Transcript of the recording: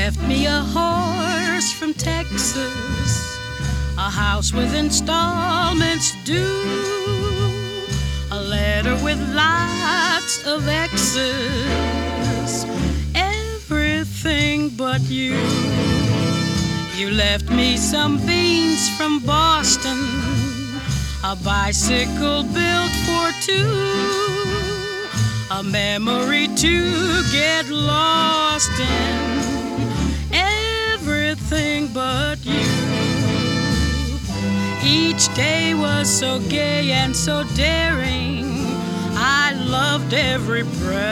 left me a horse from Texas, a house with installments due, a letter with lots of X's, everything but you. You left me some beans from Boston, a bicycle built for two, a memory to get lost in, everything but you. Each day was so gay and so daring, I loved every breath